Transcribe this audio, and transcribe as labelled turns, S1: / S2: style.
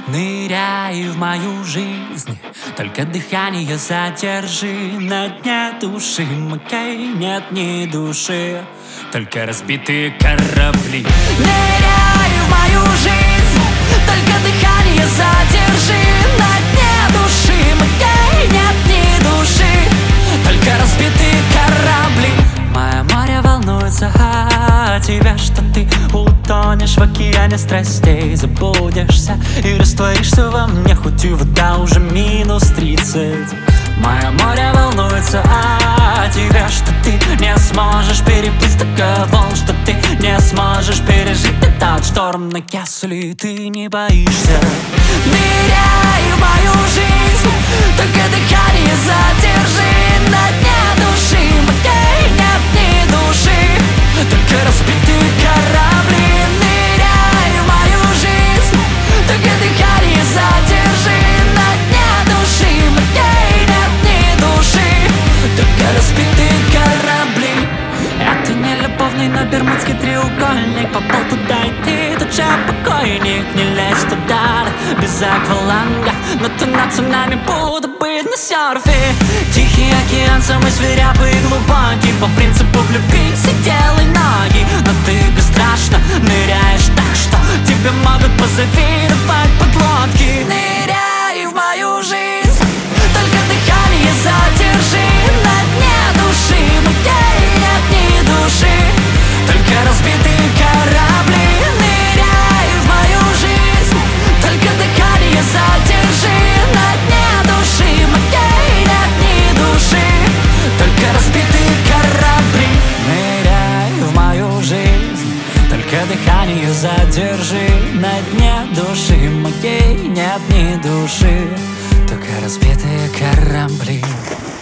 S1: Ныряй в мою жизнь, только дыхание задержи. На дне души моей нет ни души, только разбитые корабли. Ныряй в мою жизнь, только дыхание задержи. На дне души моей нет ни души, только разбитые корабли. Мое море волнуется о тебе, что ты утонешь в океане страстей, забудешься и растворишься во мне, хоть и вода уже -30. Мое море волнуется о тебе, что ты не сможешь переплыть столько волн, что ты не сможешь пережить этот шторм. Но если ты не боишься, ныряй в мою жизнь, только дыхание задержи. На дне души моей нет ни души, только разбитые корабли. Ныряй в мою жизнь, только дыхание задержи. На дне души моей нет ни души, только разбитые корабли. Это не любовный, но бермудский треугольник. Попал туда и ты, тот же покойник. Не лезь туда без акваланга, но ты над цунами буду быть на серфе. Тихий океан, самый свирепый и глубокий. По принципу влюбись и делай ноги. Но ты бесстрашно ныряешь так, что тебе могут позавидовать подлодки. Ныряй в мою жизнь, только дыхание задержи. На дне души моей нет ни души, только разбитые корабли. Ныряй в мою жизнь, только дыхание задержи. На дне души моей нет ни души, только разбитые корабли. Ныряй в мою жизнь, только дыхание задержи. На дне души моей нет ни души, только разбитые корабли.